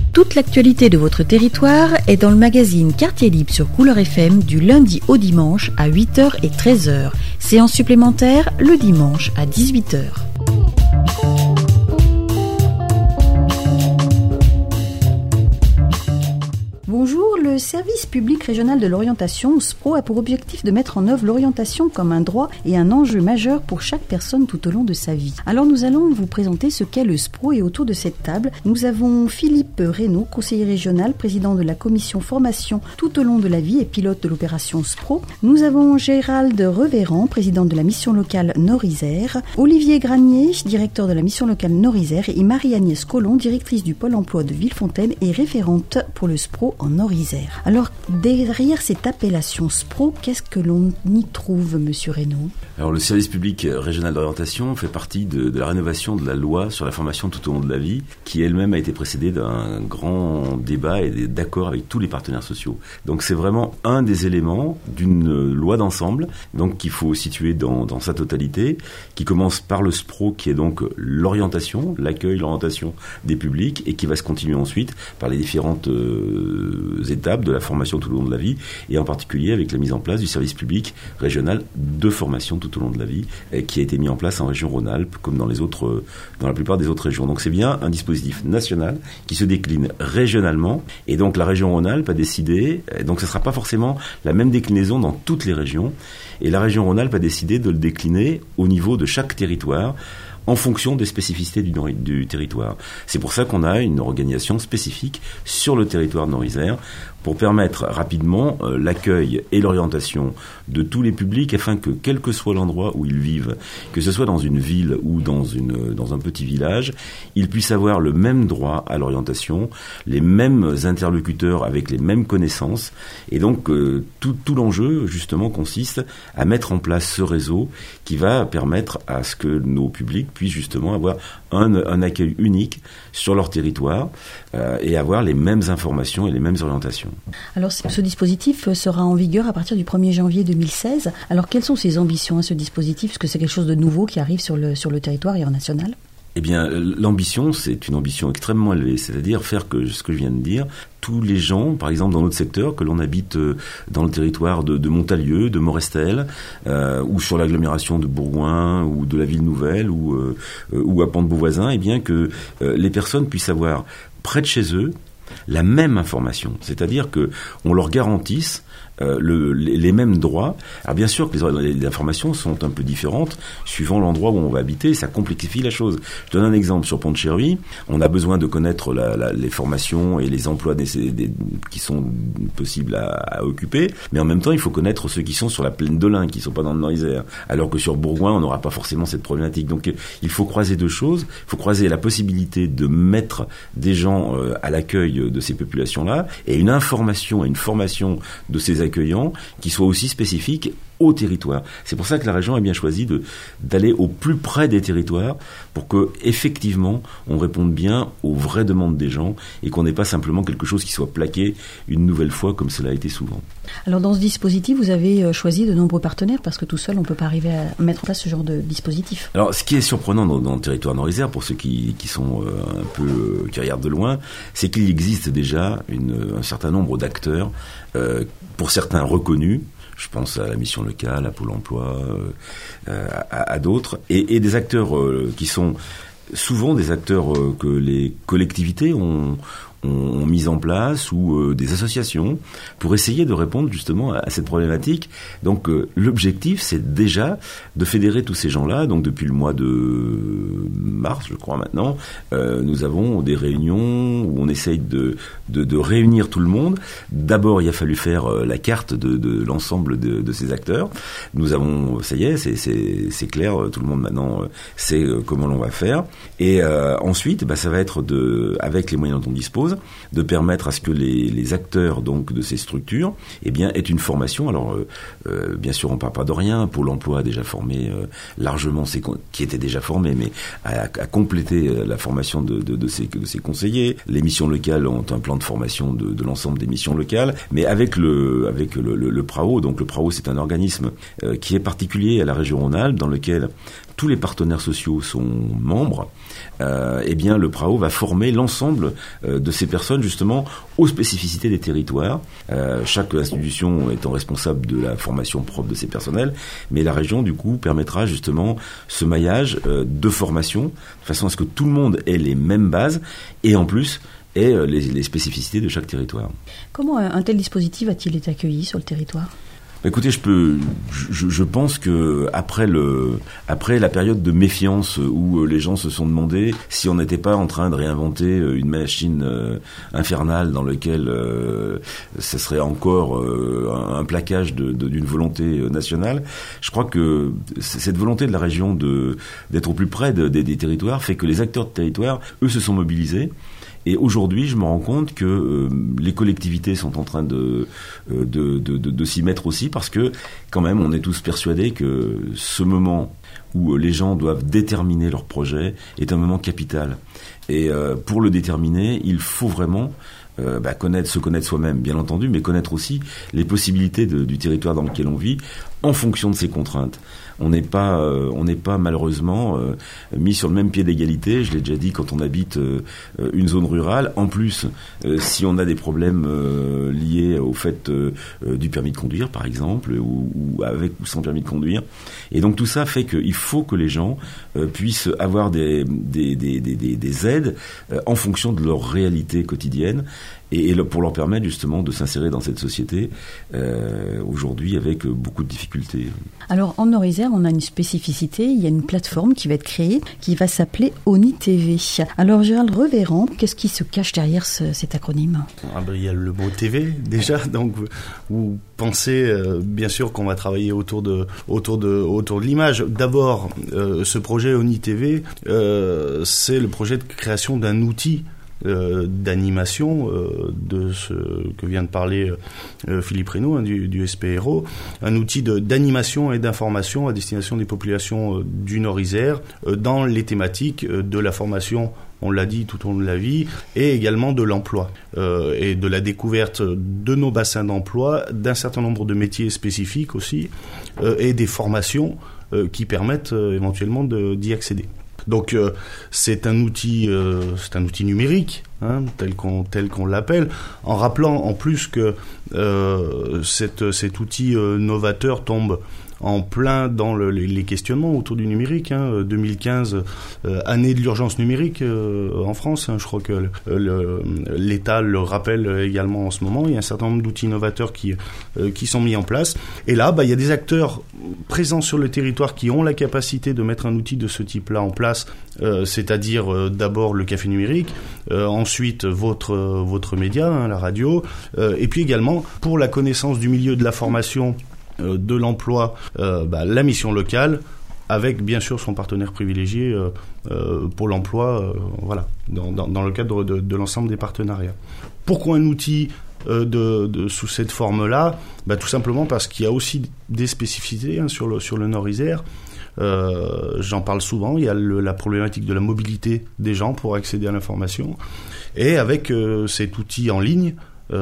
Toute l'actualité de votre territoire est dans le magazine Quartier Libre sur Couleur FM du lundi au dimanche à 8h et 13h. Séance supplémentaire le dimanche à 18h. Bonjour, le service public régional de l'orientation, SPRO, a pour objectif de mettre en œuvre l'orientation comme un droit et un enjeu majeur pour chaque personne tout au long de sa vie. Alors nous allons vous présenter ce qu'est le SPRO et autour de cette table, nous avons Philippe Reynaud, conseiller régional, président de la commission formation tout au long de la vie et pilote de l'opération SPRO. Nous avons Gérald Revéran, président de la mission locale Nord-Isère, Olivier Granier, directeur de la mission locale Nord-Isère et Marie-Agnès Collomb, directrice du pôle emploi de Villefontaine et référente pour le SPRO en Nord-Isère. Alors, derrière cette appellation SPRO, qu'est-ce que l'on y trouve, monsieur Reynaud ? Alors, le service public régional d'orientation fait partie de la rénovation de la loi sur la formation tout au long de la vie, qui elle-même a été précédée d'un grand débat et d'accord avec tous les partenaires sociaux. Donc, c'est vraiment un des éléments d'une loi d'ensemble, donc qu'il faut situer dans sa totalité, qui commence par le SPRO, qui est donc l'orientation, l'accueil, l'orientation des publics, et qui va se continuer ensuite par les différentes étapes de la formation tout au long de la vie, et en particulier avec la mise en place du service public régional de formation tout au long de la vie, qui a été mis en place en région Rhône-Alpes, comme dans la plupart des autres régions. Donc c'est bien un dispositif national qui se décline régionalement, et donc la région Rhône-Alpes a décidé, donc ce ne sera pas forcément la même déclinaison dans toutes les régions, et la région Rhône-Alpes a décidé de le décliner au niveau de chaque territoire, en fonction des spécificités du territoire. C'est pour ça qu'on a une organisation spécifique sur le territoire nord-isère pour permettre rapidement l'accueil et l'orientation de tous les publics afin que, quel que soit l'endroit où ils vivent, que ce soit dans une ville ou dans un petit village, ils puissent avoir le même droit à l'orientation, les mêmes interlocuteurs avec les mêmes connaissances. Et donc, tout l'enjeu, justement, consiste à mettre en place ce réseau qui va permettre à ce que nos publics puissent justement avoir un accueil unique sur leur territoire et avoir les mêmes informations et les mêmes orientations. Alors ce dispositif sera en vigueur à partir du 1er janvier 2016. Alors quelles sont ses ambitions à ce dispositif ? Est-ce que c'est quelque chose de nouveau qui arrive sur le territoire et en national ? Eh bien, l'ambition, c'est une ambition extrêmement élevée, c'est-à-dire faire que, ce que je viens de dire, tous les gens, par exemple dans notre secteur, que l'on habite dans le territoire de Montalieu, de Morestel, ou sur l'agglomération de Bourgoin, ou de la Ville Nouvelle, ou à Pont-de-Beauvoisin, eh bien que les personnes puissent avoir près de chez eux la même information, c'est-à-dire que on leur garantisse les mêmes droits. Alors bien sûr que les informations sont un peu différentes suivant l'endroit où on va habiter, ça complexifie la chose. Je donne un exemple sur Pont-de-Chéruy, on a besoin de connaître les formations et les emplois qui sont possibles à occuper, mais en même temps il faut connaître ceux qui sont sur la plaine de l'Ain, qui ne sont pas dans le Nord-Isère, alors que sur Bourgoin on n'aura pas forcément cette problématique. Donc il faut croiser deux choses, il faut croiser la possibilité de mettre des gens à l'accueil de ces populations-là, et une information et une formation de ces accueillants qui soit aussi spécifique au territoire. C'est pour ça que la région a bien choisi d'aller au plus près des territoires pour que, effectivement, on réponde bien aux vraies demandes des gens et qu'on n'ait pas simplement quelque chose qui soit plaqué une nouvelle fois comme cela a été souvent. Alors dans ce dispositif, vous avez choisi de nombreux partenaires parce que tout seul, on ne peut pas arriver à mettre en place ce genre de dispositif. Alors ce qui est surprenant dans le territoire nord-isère, pour ceux qui sont un peu qui regardent de loin, c'est qu'il existe déjà un certain nombre d'acteurs, pour certains reconnus. Je pense à la mission locale, à Pôle emploi, à d'autres, et des acteurs qui sont souvent des acteurs que les collectivités ont mis en place ou des associations pour essayer de répondre justement à cette problématique. Donc l'objectif, c'est déjà de fédérer tous ces gens-là. Donc depuis le mois de mars, je crois maintenant, nous avons des réunions où on essaye de réunir tout le monde. D'abord, il a fallu faire la carte de l'ensemble de ces acteurs. Nous avons, ça y est, c'est clair, tout le monde maintenant sait comment l'on va faire. Et ensuite, ça va être avec les moyens dont on dispose, de permettre à ce que les acteurs donc de ces structures aient une formation. Alors bien sûr on ne parle pas de rien, Pôle emploi a déjà formé largement qui étaient déjà formés, mais à compléter la formation de ces conseillers. Les missions locales ont un plan de formation de l'ensemble des missions locales, mais avec le PRAO. Donc le PRAO, c'est un organisme qui est particulier à la région Rhône-Alpes, dans lequel tous les partenaires sociaux sont membres, eh bien le PRAO va former l'ensemble de ces personnes justement aux spécificités des territoires. Chaque institution étant responsable de la formation propre de ses personnels, mais la région du coup permettra justement ce maillage de formation de façon à ce que tout le monde ait les mêmes bases et en plus ait les spécificités de chaque territoire. Comment un tel dispositif a-t-il été accueilli sur le territoire ? Écoutez, je pense que après la période de méfiance où les gens se sont demandé si on n'était pas en train de réinventer une machine infernale dans laquelle ça serait encore un plaquage d'une volonté nationale, je crois que cette volonté de la région d'être au plus près des territoires fait que les acteurs de territoire, eux, se sont mobilisés. Et aujourd'hui, je me rends compte que les collectivités sont en train de s'y mettre aussi parce que, quand même, on est tous persuadés que ce moment où les gens doivent déterminer leur projet est un moment capital. Et pour le déterminer, il faut vraiment se connaître soi-même, bien entendu, mais connaître aussi les possibilités du territoire dans lequel on vit en fonction de ses contraintes. On n'est pas malheureusement mis sur le même pied d'égalité. Je l'ai déjà dit, quand on habite une zone rurale. En plus, si on a des problèmes liés au fait du permis de conduire, par exemple, ou avec ou sans permis de conduire. Et donc tout ça fait qu'il faut que les gens puissent avoir des aides en fonction de leur réalité quotidienne. Et pour leur permettre justement de s'insérer dans cette société aujourd'hui avec beaucoup de difficultés. Alors en Nord-Isère, on a une spécificité, il y a une plateforme qui va être créée, qui va s'appeler ONI TV. Alors Gérald Reverand, qu'est-ce qui se cache derrière cet acronyme ? Il y a le mot TV déjà, donc vous pensez bien sûr qu'on va travailler autour de l'image. D'abord, ce projet ONI TV, c'est le projet de création d'un outil d'animation de ce que vient de parler Philippe Reynaud du SPRO, un outil d'animation et d'information à destination des populations du Nord-Isère dans les thématiques de la formation, on l'a dit, tout au long de la vie, et également de l'emploi et de la découverte de nos bassins d'emploi, d'un certain nombre de métiers spécifiques aussi, et des formations qui permettent éventuellement d'y accéder. Donc c'est un outil numérique, tel qu'on l'appelle, en rappelant en plus que cet outil novateur tombe en plein dans les questionnements autour du numérique. 2015, année de l'urgence numérique en France. Je crois que l'État le rappelle également en ce moment. Il y a un certain nombre d'outils innovateurs qui sont mis en place. Et là, il y a des acteurs présents sur le territoire qui ont la capacité de mettre un outil de ce type-là en place, c'est-à-dire d'abord le café numérique, ensuite votre média, la radio, et puis également pour la connaissance du milieu de la formation, de l'emploi, la mission locale, avec bien sûr son partenaire privilégié pour l'emploi, dans le cadre de l'ensemble des partenariats. Pourquoi un outil sous cette forme-là ? Tout simplement parce qu'il y a aussi des spécificités sur le Nord-Isère. J'en parle souvent, il y a la problématique de la mobilité des gens pour accéder à l'information, et avec cet outil en ligne,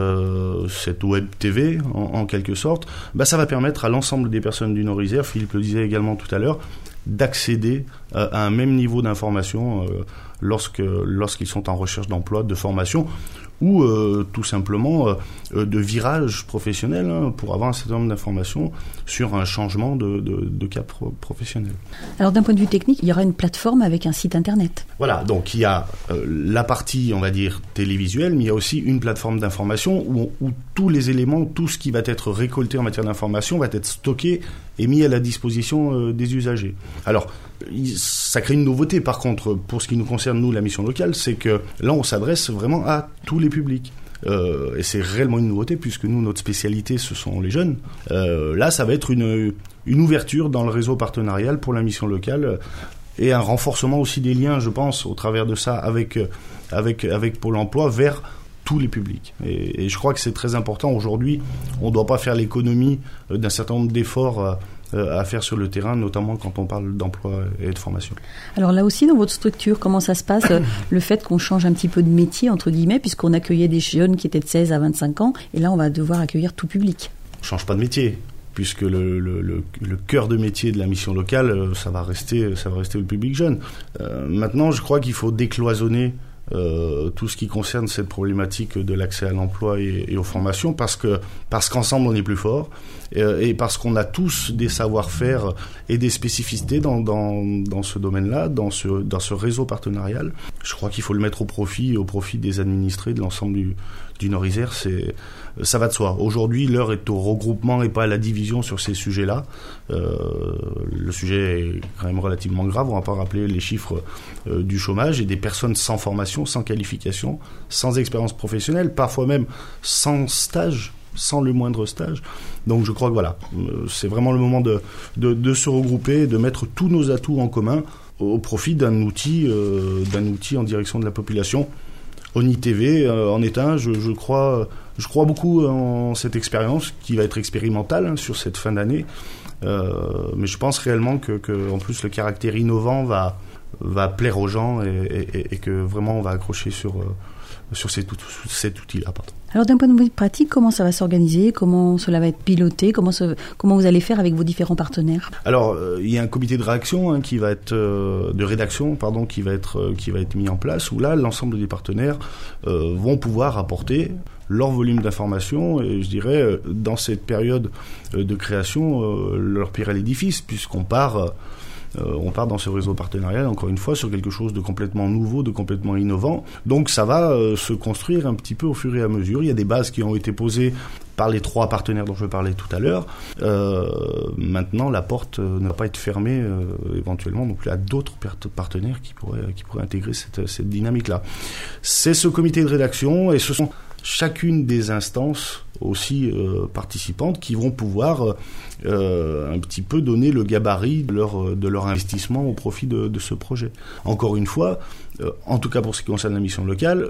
cette web TV en quelque sorte, ça va permettre à l'ensemble des personnes du Nord-Isère, Philippe le disait également tout à l'heure, d'accéder à un même niveau d'information lorsqu'ils sont en recherche d'emploi, de formation, ou tout simplement de virage professionnel pour avoir un certain nombre d'informations sur un changement de cap professionnel. Alors d'un point de vue technique, il y aura une plateforme avec un site internet. Voilà, donc il y a la partie, on va dire, télévisuelle, mais il y a aussi une plateforme d'information où tous les éléments, tout ce qui va être récolté en matière d'information va être stocké et mis à la disposition des usagers. Alors, ça crée une nouveauté, par contre, pour ce qui nous concerne, nous, la mission locale, c'est que là, on s'adresse vraiment à tous les publics. Et c'est réellement une nouveauté, puisque nous, notre spécialité, ce sont les jeunes. Là, ça va être une ouverture dans le réseau partenarial pour la mission locale, et un renforcement aussi des liens, je pense, au travers de ça, avec Pôle emploi, vers tous les publics. Et je crois que c'est très important. Aujourd'hui, on ne doit pas faire l'économie d'un certain nombre d'efforts à faire sur le terrain, notamment quand on parle d'emploi et de formation. Alors là aussi, dans votre structure, comment ça se passe, le fait qu'on change un petit peu de métier, entre guillemets, puisqu'on accueillait des jeunes qui étaient de 16 à 25 ans, et là, on va devoir accueillir tout public. On ne change pas de métier, puisque le cœur de métier de la mission locale, ça va rester le public jeune. Maintenant, je crois qu'il faut décloisonner tout ce qui concerne cette problématique de l'accès à l'emploi et aux formations, parce qu'ensemble on est plus fort, et parce qu'on a tous des savoir-faire et des spécificités dans ce domaine-là, dans ce réseau partenarial. Je crois qu'il faut le mettre au profit des administrés de l'ensemble du Nord-Isère. Ça va de soi. Aujourd'hui, l'heure est au regroupement et pas à la division sur ces sujets-là. Le sujet est quand même relativement grave. On va pas rappeler les chiffres du chômage et des personnes sans formation, sans qualification, sans expérience professionnelle, parfois même sans stage, sans le moindre stage. Donc je crois que voilà, c'est vraiment le moment de se regrouper, de mettre tous nos atouts en commun au profit d'un outil en direction de la population. ONI-TV en est un. Je crois beaucoup en cette expérience qui va être expérimentale sur cette fin d'année. Mais je pense réellement que en plus le caractère innovant va plaire aux gens et que vraiment on va accrocher sur cet outil-là. Pardon. Alors d'un point de vue pratique, comment ça va s'organiser? Comment cela va être piloté? Comment vous allez faire avec vos différents partenaires? Alors il y a un comité de rédaction qui va être qui va être mis en place, où là l'ensemble des partenaires vont pouvoir apporter leur volume d'informations, et je dirais dans cette période de création leur pierre à l'édifice, puisqu'on part dans ce réseau partenarial, encore une fois, sur quelque chose de complètement nouveau, de complètement innovant. Donc ça va se construire un petit peu au fur et à mesure. Il y a des bases qui ont été posées par les 3 partenaires dont je parlais tout à l'heure. Maintenant, la porte ne va pas être fermée éventuellement non plus à d'autres partenaires qui pourraient intégrer cette dynamique-là. C'est ce comité de rédaction, et ce sont chacune des instances aussi participantes qui vont pouvoir un petit peu donner le gabarit de leur investissement au profit de ce projet. Encore une fois, en tout cas pour ce qui concerne la mission locale,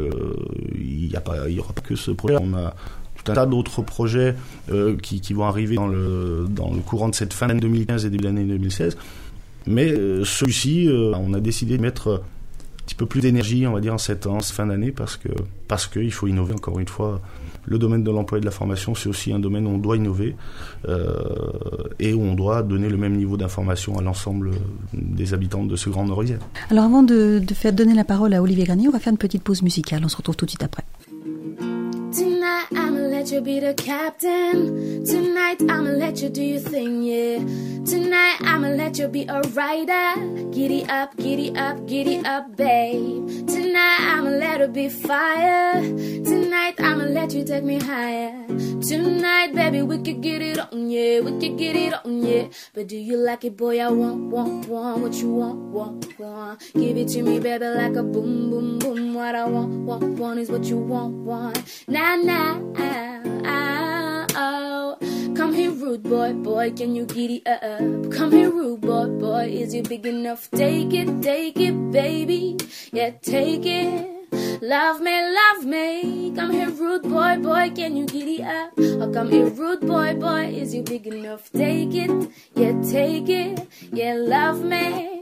il y aura pas que ce projet. On a tout un tas d'autres projets qui vont arriver dans le courant de cette fin d'année 2015 et début de l'année 2016. Mais celui-ci, on a décidé de mettre un petit peu plus d'énergie, on va dire, en cette fin d'année, parce qu'il faut innover. Encore une fois, le domaine de l'emploi et de la formation, c'est aussi un domaine où on doit innover et où on doit donner le même niveau d'information à l'ensemble des habitants de ce grand Nord-Isère. Alors avant de faire donner la parole à Olivier Granier, on va faire une petite pause musicale. On se retrouve tout de suite après. Tonight I'ma let you be the captain. Tonight I'ma let you do your thing, yeah. Tonight I'ma let you be a rider. Giddy up, giddy up, giddy up, babe. Tonight I'ma let her be fire. Tonight I'ma let you take me higher. Tonight, baby, we could get it on, yeah. We could get it on, yeah. But do you like it, boy? I want what you want. Give it to me, baby, like a boom, boom, boom. What I want is what you want. Nah, oh. Come here, rude boy, can you giddy up? Come here, rude boy, is you big enough? Take it, baby, yeah, take it. Love me, come here, rude boy, can you giddy up? Oh, come here, rude boy, is you big enough? Take it, yeah, love me.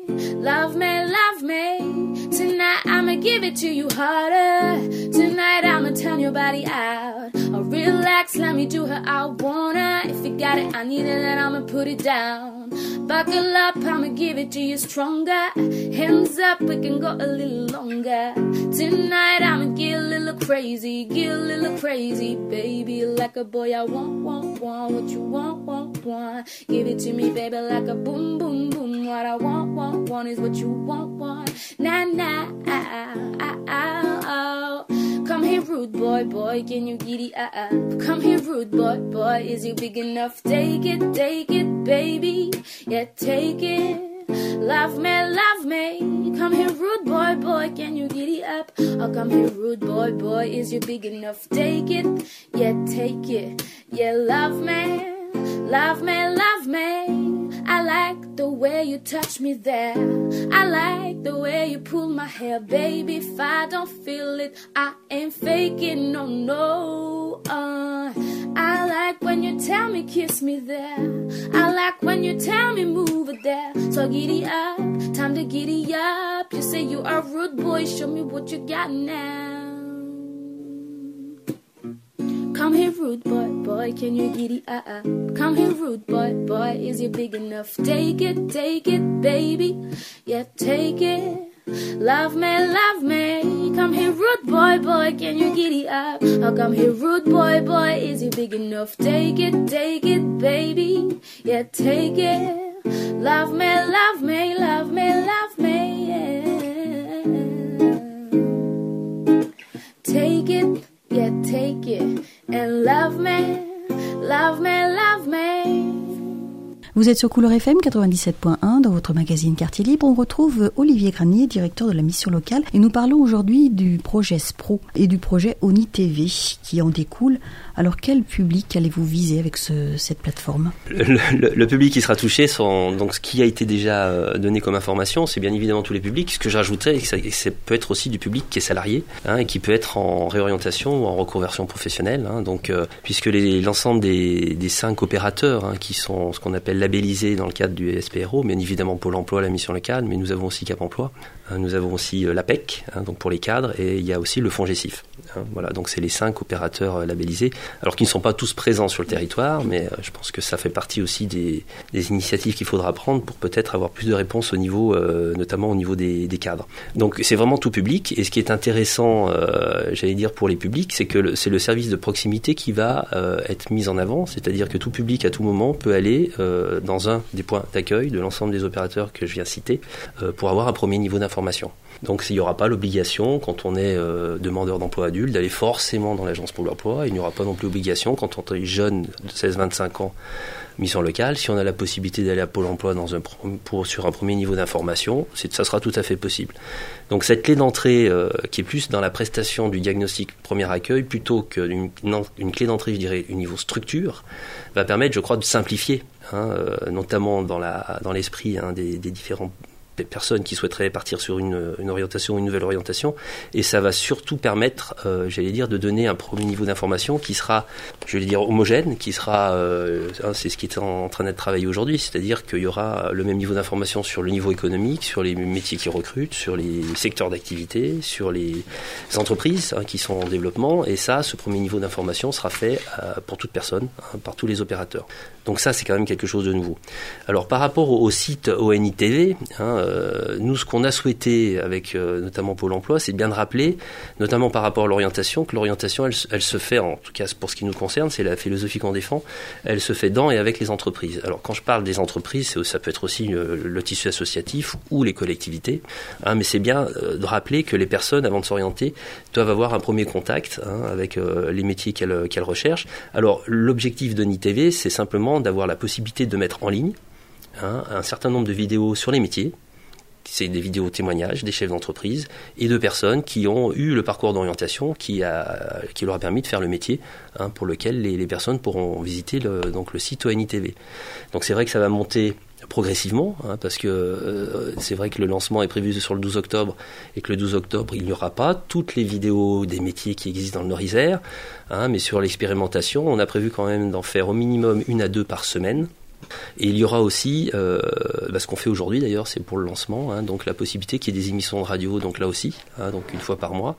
Tonight I'ma give it to you harder. Tonight I'ma turn your body out. Oh, relax, let me do how I wanna. If you got it, I need it, then I'ma put it down. Buckle up, I'ma give it to you stronger. Hands up, we can go a little longer. Tonight I'ma get a little crazy, baby. Like a boy, I want what you want. Give it to me, baby, like a boom, boom, boom. What I want is what you want. Nah, oh. Come here, rude boy, can you giddy up? Come here, rude boy, is you big enough? Take it, baby, yeah, take it. Love me, come here, rude boy, can you giddy up? Oh, come here, rude boy, is you big enough? Take it, yeah, love me. I like the way you touch me there. I like the way you pull my hair, baby. If I don't feel it, I ain't faking, no. I like when you tell me kiss me there. I like when you tell me move it there. So giddy up, time to giddy up. You say you are rude boy, show me what you got now. Come here, rude boy, boy, can you giddy Come here, rude boy, boy, is you big enough? Take it, baby, yeah, take it. Love me, come here, rude boy, boy, can you giddy up? Oh, come here, rude boy, boy, is you big enough? Take it, baby, yeah, take it. Love me, yeah. Take it, yeah, take it, and love me. Vous êtes sur Couleur FM 97.1 dans votre magazine Quartier Libre. On retrouve Olivier Granier, directeur de la mission locale, et nous parlons aujourd'hui du projet SPRO et du projet ONI TV qui en découle. Alors quel public allez-vous viser avec cette plateforme ? Le public qui sera touché, donc ce qui a été déjà donné comme information, c'est bien évidemment tous les publics. Ce que j'ajouterais, c'est que ça peut être aussi du public qui est salarié, et qui peut être en réorientation ou en reconversion professionnelle. Donc puisque l'ensemble des 5 opérateurs qui sont ce qu'on appelle labellisés dans le cadre du SPRO, bien évidemment Pôle emploi, la mission locale, mais nous avons aussi Cap emploi, nous avons aussi l'APEC, donc pour les cadres, et il y a aussi le FONGECIF. Voilà, donc c'est les 5 opérateurs labellisés, alors qu'ils ne sont pas tous présents sur le territoire, mais je pense que ça fait partie aussi des initiatives qu'il faudra prendre pour peut-être avoir plus de réponses au niveau, notamment au niveau des cadres. Donc c'est vraiment tout public, et ce qui est intéressant, j'allais dire pour les publics, c'est que c'est le service de proximité qui va être mis en avant, c'est-à-dire que tout public à tout moment peut aller dans un des points d'accueil de l'ensemble des opérateurs que je viens citer pour avoir un premier niveau d'information. Donc il n'y aura pas l'obligation, quand on est demandeur d'emploi adulte, d'aller forcément dans l'agence Pôle emploi. Il n'y aura pas non plus l'obligation, quand on est jeune de 16-25 ans, mission locale, si on a la possibilité d'aller à Pôle emploi sur un premier niveau d'information, ça sera tout à fait possible. Donc cette clé d'entrée qui est plus dans la prestation du diagnostic premier accueil, plutôt qu'une clé d'entrée, je dirais, au niveau structure, va permettre, je crois, de simplifier, notamment dans l'esprit des différents personnes qui souhaiteraient partir sur une orientation ou une nouvelle orientation, et ça va surtout permettre, j'allais dire, de donner un premier niveau d'information qui sera, je vais dire, homogène, qui sera, c'est ce qui est en train d'être travaillé aujourd'hui, c'est-à-dire qu'il y aura le même niveau d'information sur le niveau économique, sur les métiers qui recrutent, sur les secteurs d'activité, sur les entreprises qui sont en développement, et ça, ce premier niveau d'information sera fait pour toute personne, par tous les opérateurs. Donc ça, c'est quand même quelque chose de nouveau. Alors par rapport au site ONI TV, nous, ce qu'on a souhaité avec notamment Pôle emploi, c'est bien de rappeler, notamment par rapport à l'orientation, que l'orientation, elle se fait, en tout cas pour ce qui nous concerne, c'est la philosophie qu'on défend, elle se fait dans et avec les entreprises. Alors quand je parle des entreprises, ça peut être aussi le tissu associatif ou les collectivités, mais c'est bien de rappeler que les personnes, avant de s'orienter, doivent avoir un premier contact avec les métiers qu'elles recherchent. Alors l'objectif de ONI TV, c'est simplement d'avoir la possibilité de mettre en ligne un certain nombre de vidéos sur les métiers. C'est des vidéos témoignages des chefs d'entreprise et de personnes qui ont eu le parcours d'orientation qui leur a permis de faire le métier pour lequel les personnes pourront visiter le site ONI TV. Donc c'est vrai que ça va monter progressivement, parce que c'est vrai que le lancement est prévu sur le 12 octobre et que le 12 octobre, il n'y aura pas toutes les vidéos des métiers qui existent dans le Nord-Isère, mais sur l'expérimentation, on a prévu quand même d'en faire au minimum 1 à 2 par semaine. Et il y aura aussi, ce qu'on fait aujourd'hui d'ailleurs, c'est pour le lancement, donc la possibilité qu'il y ait des émissions de radio, donc là aussi, donc 1 fois par mois,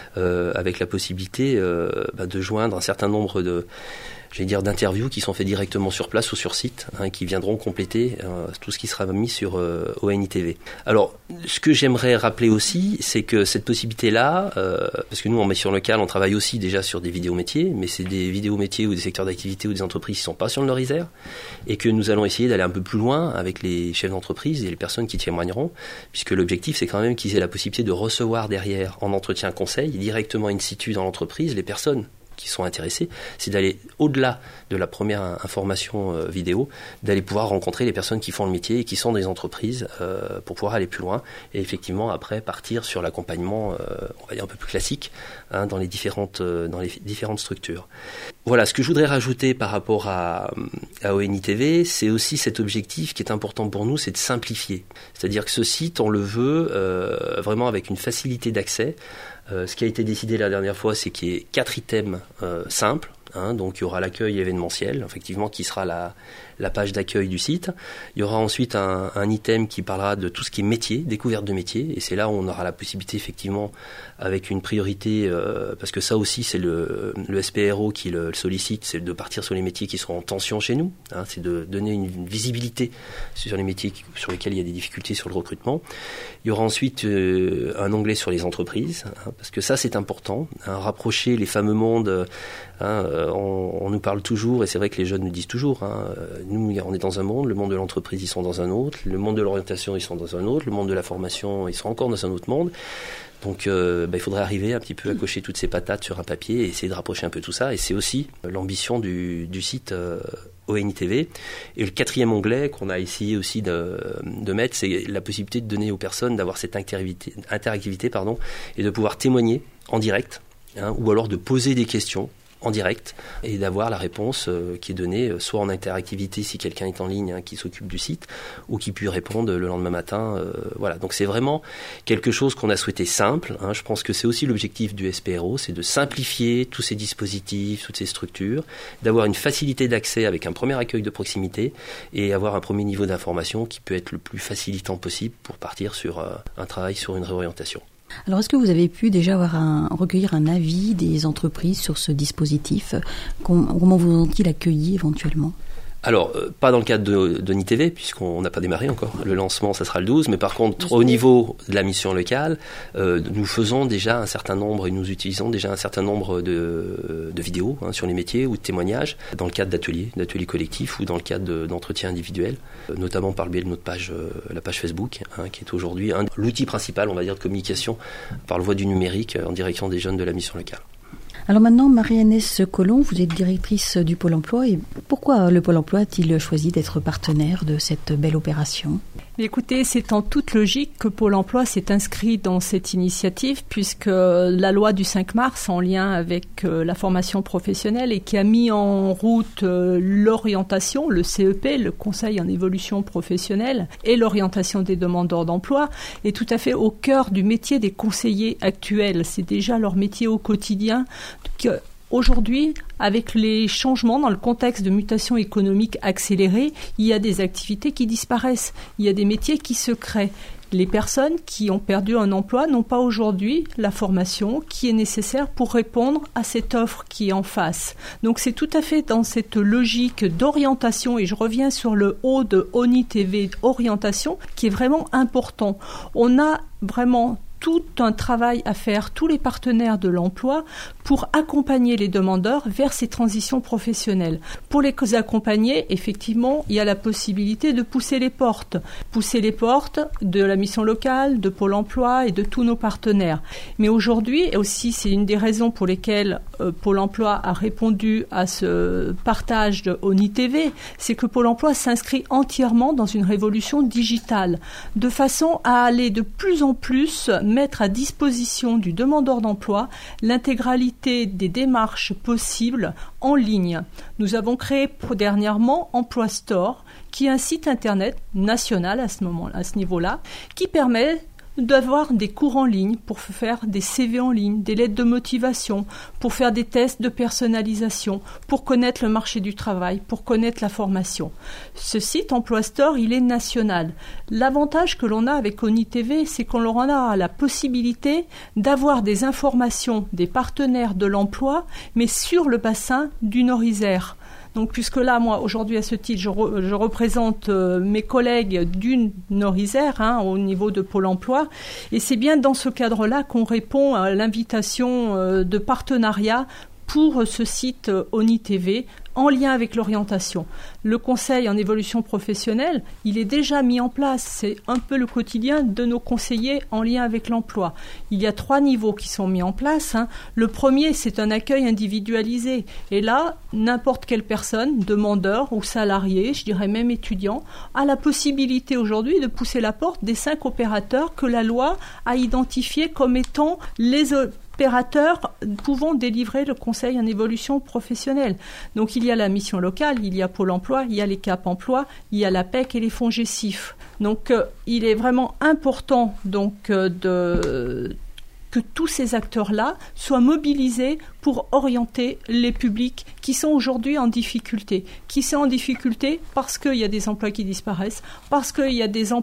avec la possibilité de joindre un certain nombre d'interviews qui sont faites directement sur place ou sur site, qui viendront compléter tout ce qui sera mis sur ONI TV. Alors, ce que j'aimerais rappeler aussi, c'est que cette possibilité-là, parce que nous, en mission locale, on travaille aussi déjà sur des vidéos métiers, mais c'est des vidéos métiers ou des secteurs d'activité ou des entreprises qui ne sont pas sur le Nord-Isère, et que nous allons essayer d'aller un peu plus loin avec les chefs d'entreprise et les personnes qui témoigneront, puisque l'objectif, c'est quand même qu'ils aient la possibilité de recevoir derrière, en entretien conseil, directement in situ dans l'entreprise, les personnes qui sont intéressés, c'est d'aller au-delà de la première information vidéo, d'aller pouvoir rencontrer les personnes qui font le métier et qui sont dans les entreprises pour pouvoir aller plus loin et effectivement après partir sur l'accompagnement, on va dire un peu plus classique, dans les différentes structures. Voilà, ce que je voudrais rajouter par rapport à ONI TV, c'est aussi cet objectif qui est important pour nous, c'est de simplifier. C'est-à-dire que ce site, on le veut vraiment avec une facilité d'accès. Ce qui a été décidé la dernière fois, c'est qu'il y ait 4 items simples, Donc il y aura l'accueil événementiel, effectivement, qui sera la page d'accueil du site. Il y aura ensuite un item qui parlera de tout ce qui est métier, découverte de métier, et c'est là où on aura la possibilité, effectivement, avec une priorité, parce que ça aussi c'est le SPRO qui le sollicite, c'est de partir sur les métiers qui sont en tension chez nous, c'est de donner une visibilité sur les métiers sur lesquels il y a des difficultés sur le recrutement. Il y aura ensuite un onglet sur les entreprises, parce que ça c'est important, rapprocher les fameux mondes. On nous parle toujours, et c'est vrai que les jeunes nous disent toujours, nous on est dans un monde, le monde de l'entreprise ils sont dans un autre, le monde de l'orientation ils sont dans un autre, le monde de la formation ils sont encore dans un autre monde. Donc il faudrait arriver un petit peu à cocher toutes ces patates sur un papier et essayer de rapprocher un peu tout ça, et c'est aussi l'ambition du site ONITV. Et le 4e onglet qu'on a essayé aussi de mettre, c'est la possibilité de donner aux personnes d'avoir cette interactivité et de pouvoir témoigner en direct, ou alors de poser des questions en direct et d'avoir la réponse qui est donnée soit en interactivité si quelqu'un est en ligne qui s'occupe du site, ou qui peut répondre le lendemain matin. Voilà, donc c'est vraiment quelque chose qu'on a souhaité simple. Je pense que c'est aussi l'objectif du SPRO, c'est de simplifier tous ces dispositifs, toutes ces structures, d'avoir une facilité d'accès avec un premier accueil de proximité et avoir un premier niveau d'information qui peut être le plus facilitant possible pour partir sur un travail sur une réorientation. Alors, est-ce que vous avez pu déjà recueillir un avis des entreprises sur ce dispositif ? Comment vous ont-ils accueilli éventuellement ? Alors, pas dans le cadre de NITV, puisqu'on n'a pas démarré encore. Le lancement, ça sera le 12. Mais par contre, au niveau de la mission locale, nous faisons déjà un certain nombre, et nous utilisons déjà un certain nombre de vidéos sur les métiers ou de témoignages, dans le cadre d'ateliers collectifs ou dans le cadre d'entretiens individuels, notamment par le biais de notre page, la page Facebook, qui est aujourd'hui l'outil principal, on va dire, de communication par le voie du numérique en direction des jeunes de la mission locale. Alors maintenant, Marie-Agnès Collomb, vous êtes directrice du Pôle emploi, et pourquoi le Pôle emploi a-t-il choisi d'être partenaire de cette belle opération ? Écoutez, c'est en toute logique que Pôle emploi s'est inscrit dans cette initiative, puisque la loi du 5 mars, en lien avec la formation professionnelle, et qui a mis en route l'orientation, le CEP, le Conseil en évolution professionnelle, et l'orientation des demandeurs d'emploi, est tout à fait au cœur du métier des conseillers actuels. C'est déjà leur métier au quotidien. Aujourd'hui, avec les changements dans le contexte de mutation économique accélérée, il y a des activités qui disparaissent, il y a des métiers qui se créent. Les personnes qui ont perdu un emploi n'ont pas aujourd'hui la formation qui est nécessaire pour répondre à cette offre qui est en face. Donc c'est tout à fait dans cette logique d'orientation, et je reviens sur le haut de ONITV orientation, qui est vraiment important. On a vraiment tout un travail à faire, tous les partenaires de l'emploi, pour accompagner les demandeurs vers ces transitions professionnelles. Pour les accompagner, effectivement, il y a la possibilité de pousser les portes de la mission locale, de Pôle emploi et de tous nos partenaires. Mais aujourd'hui, et aussi c'est une des raisons pour lesquelles Pôle emploi a répondu à ce partage de ONITV, c'est que Pôle emploi s'inscrit entièrement dans une révolution digitale, de façon à aller de plus en plus mettre à disposition du demandeur d'emploi l'intégralité des démarches possibles en ligne. Nous avons créé dernièrement Emploi Store, qui est un site internet national à ce niveau-là, qui permet d'avoir des cours en ligne pour faire des CV en ligne, des lettres de motivation, pour faire des tests de personnalisation, pour connaître le marché du travail, pour connaître la formation. Ce site Emploi Store, il est national. L'avantage que l'on a avec ONITV, c'est qu'on leur en a la possibilité d'avoir des informations des partenaires de l'emploi, mais sur le bassin du Nord-Isère. Donc, puisque là, moi, aujourd'hui, à ce titre, je représente mes collègues du Nord-Isère, au niveau de Pôle emploi, et c'est bien dans ce cadre-là qu'on répond à l'invitation de partenariat pour ce site ONITV, en lien avec l'orientation. Le conseil en évolution professionnelle, il est déjà mis en place. C'est un peu le quotidien de nos conseillers en lien avec l'emploi. Il y a 3 niveaux qui sont mis en place. Le premier, c'est un accueil individualisé. Et là, n'importe quelle personne, demandeur ou salarié, je dirais même étudiant, a la possibilité aujourd'hui de pousser la porte des 5 opérateurs que la loi a identifiés comme étant les opérateurs pouvant délivrer le conseil en évolution professionnelle. Donc il y a la mission locale, il y a Pôle emploi, il y a les Cap emploi, il y a la PEC et les fonds GESIF. Donc il est vraiment important de que tous ces acteurs-là soient mobilisés pour orienter les publics qui sont aujourd'hui en difficulté. Qui sont en difficulté parce qu'il y a des emplois qui disparaissent, parce qu'il y a des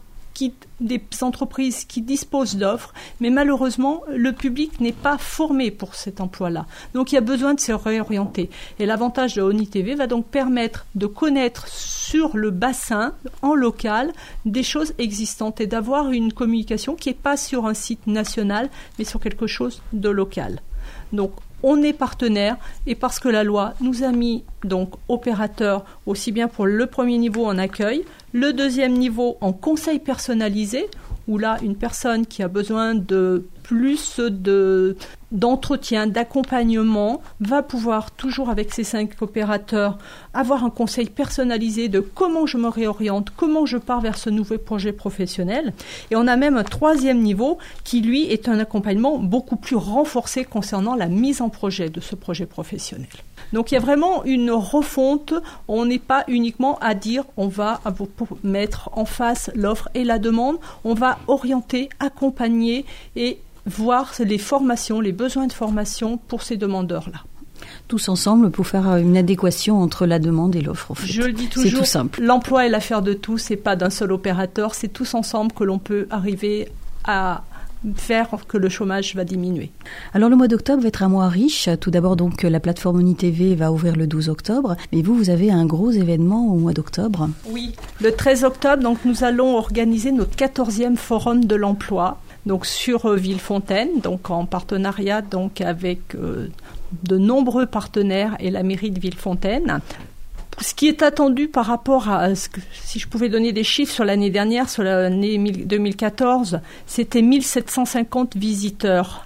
des entreprises qui disposent d'offres, mais malheureusement, le public n'est pas formé pour cet emploi-là. Donc, il y a besoin de se réorienter. Et l'avantage de Oni TV va donc permettre de connaître sur le bassin, en local, des choses existantes et d'avoir une communication qui n'est pas sur un site national, mais sur quelque chose de local. Donc, on est partenaire et parce que la loi nous a mis donc opérateurs aussi bien pour le premier niveau en accueil, le deuxième niveau en conseil personnalisé, où là, une personne qui a besoin de plus d'entretien, d'accompagnement, va pouvoir, toujours avec ces 5 opérateurs, avoir un conseil personnalisé de comment je me réoriente, comment je pars vers ce nouveau projet professionnel. Et on a même un 3e niveau qui, lui, est un accompagnement beaucoup plus renforcé concernant la mise en projet de ce projet professionnel. Donc il y a vraiment une refonte. On n'est pas uniquement à dire on va mettre en face l'offre et la demande. On va orienter, accompagner et voir les formations, les besoins de formation pour ces demandeurs-là. Tous ensemble pour faire une adéquation entre la demande et l'offre. En fait. Je le dis toujours, c'est tout simple. L'emploi est l'affaire de tous, c'est pas d'un seul opérateur, c'est tous ensemble que l'on peut arriver à faire que le chômage va diminuer. Alors le mois d'octobre va être un mois riche. Tout d'abord donc la plateforme Oni TV va ouvrir le 12 octobre. Mais vous avez un gros événement au mois d'octobre. Oui, le 13 octobre, donc nous allons organiser notre 14e forum de l'emploi. Donc sur Villefontaine, donc en partenariat donc avec de nombreux partenaires et la mairie de Villefontaine. Ce qui est attendu par rapport à si je pouvais donner des chiffres sur l'année dernière, sur l'année 2014, c'était 1750 visiteurs,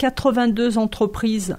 82 entreprises,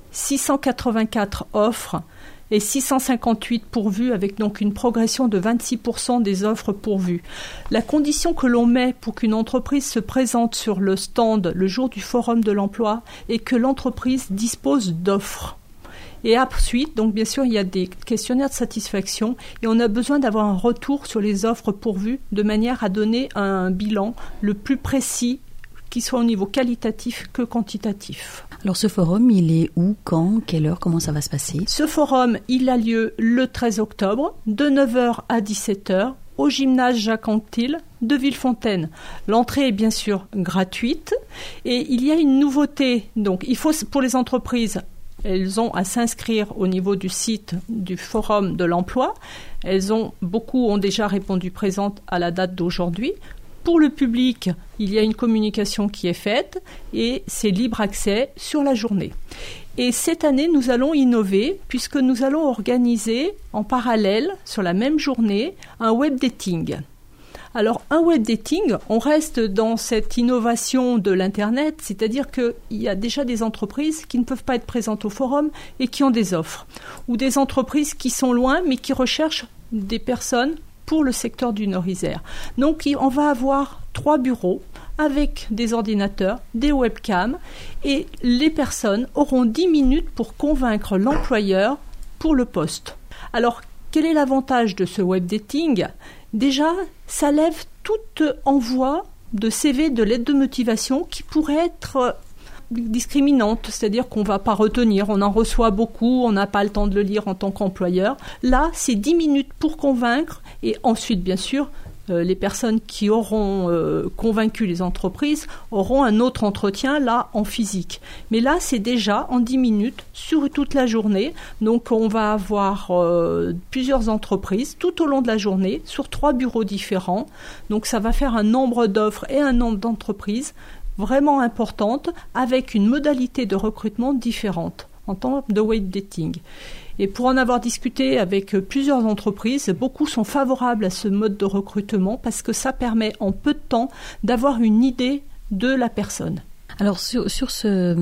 684 offres et 658 pourvus, avec donc une progression de 26% des offres pourvues. La condition que l'on met pour qu'une entreprise se présente sur le stand le jour du forum de l'emploi est que l'entreprise dispose d'offres. Et ensuite, donc bien sûr, il y a des questionnaires de satisfaction et on a besoin d'avoir un retour sur les offres pourvues de manière à donner un bilan le plus précis, qui soit au niveau qualitatif que quantitatif. Alors ce forum, il est où, quand, quelle heure, comment ça va se passer ? Ce forum, il a lieu le 13 octobre, de 9h à 17h, au gymnase Jacques Anquetil de Villefontaine. L'entrée est bien sûr gratuite et il y a une nouveauté. Donc il faut, pour les entreprises, elles ont à s'inscrire au niveau du site du Forum de l'emploi. Beaucoup ont déjà répondu présentes à la date d'aujourd'hui. Pour le public, il y a une communication qui est faite et c'est libre accès sur la journée. Et cette année, nous allons innover puisque nous allons organiser en parallèle, sur la même journée, un web dating. Alors, un web dating, on reste dans cette innovation de l'Internet, c'est-à-dire qu'il y a déjà des entreprises qui ne peuvent pas être présentes au forum et qui ont des offres, ou des entreprises qui sont loin mais qui recherchent des personnes pour le secteur du Nord-Isère. Donc, on va avoir 3 bureaux avec des ordinateurs, des webcams, et les personnes auront 10 minutes pour convaincre l'employeur pour le poste. Alors, quel est l'avantage de ce web dating ? Déjà, ça lève tout envoi de CV, de lettres de motivation qui pourrait être discriminante, c'est-à-dire qu'on ne va pas retenir, on en reçoit beaucoup, on n'a pas le temps de le lire en tant qu'employeur. Là, c'est 10 minutes pour convaincre et ensuite, bien sûr, les personnes qui auront convaincu les entreprises auront un autre entretien, là, en physique. Mais là, c'est déjà en 10 minutes sur toute la journée. Donc, on va avoir plusieurs entreprises tout au long de la journée sur 3 bureaux différents. Donc, ça va faire un nombre d'offres et un nombre d'entreprises vraiment importantes avec une modalité de recrutement différente en temps de web dating. Et pour en avoir discuté avec plusieurs entreprises, beaucoup sont favorables à ce mode de recrutement parce que ça permet en peu de temps d'avoir une idée de la personne. Alors sur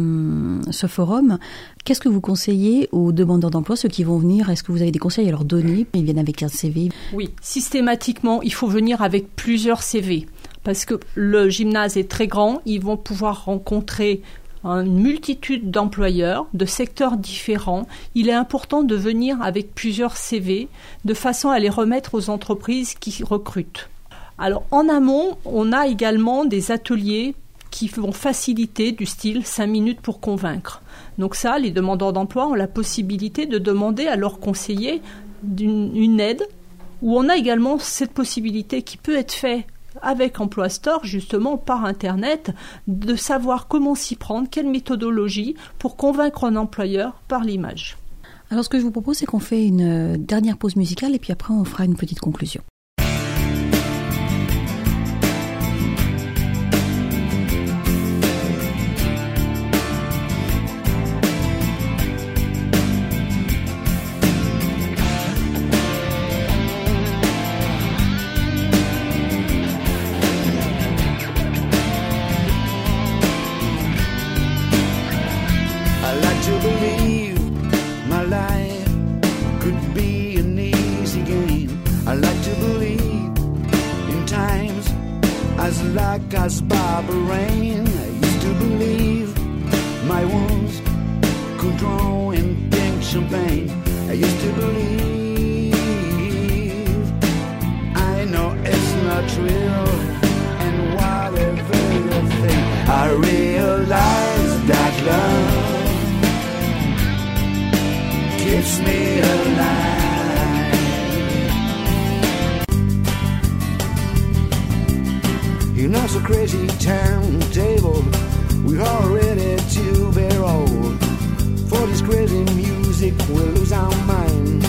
ce forum, qu'est-ce que vous conseillez aux demandeurs d'emploi, ceux qui vont venir ? Est-ce que vous avez des conseils à leur donner ? Ils viennent avec un CV ? Oui, systématiquement, il faut venir avec plusieurs CV parce que le gymnase est très grand, ils vont pouvoir rencontrer une multitude d'employeurs, de secteurs différents. Il est important de venir avec plusieurs CV de façon à les remettre aux entreprises qui recrutent. Alors en amont, on a également des ateliers qui vont faciliter du style 5 minutes pour convaincre. Donc ça, les demandeurs d'emploi ont la possibilité de demander à leur conseiller une aide, où on a également cette possibilité qui peut être faite avec Emploi Store, justement par Internet, de savoir comment s'y prendre, quelle méthodologie pour convaincre un employeur par l'image. Alors ce que je vous propose, c'est qu'on fait une dernière pause musicale et puis après on fera une petite conclusion. As Barbara Rain, I used to believe my wounds could grow in pink champagne. I used to believe, I know it's not real, and whatever you think, I realize that love keeps me alive. You know, so crazy timetable, we're already to be old. For this crazy music, we'll lose our mind.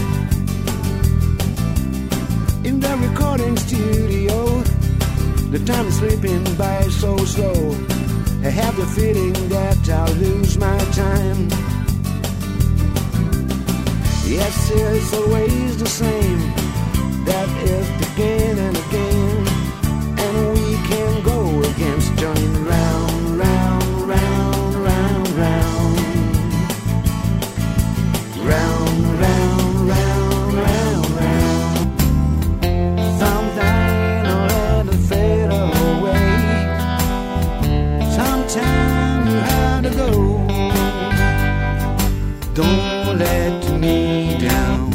In the recording studio, the time is slipping by so slow. I have the feeling that I'll lose my time. Yes, it's always the same. That is again and again. And we can go against join round, round, round, round, round. Round, round, round, round, round. Sometime I'll let it fade away. Sometime you have to go. Don't let me down.